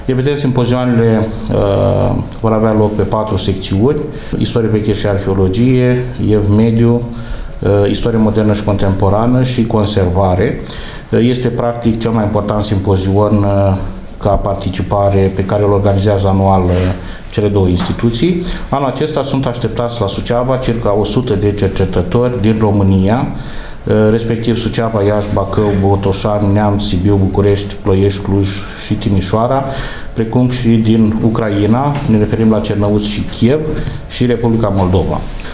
Evident, simpozioanele vor avea loc pe 4 secțiuni: istorie veche și arheologie, ev mediu, istorie modernă și contemporană și conservare. Este practic cel mai important simpozion ca participare pe care îl organizează anual cele două instituții. Anul acesta sunt așteptați la Suceava circa 100 de cercetători din România, respectiv Suceava, Iași, Bacău, Botoșani, Neamț, Sibiu, București, Ploiești, Cluj și Timișoara, precum și din Ucraina, ne referim la Cernăuți și Kiev, și Republica Moldova.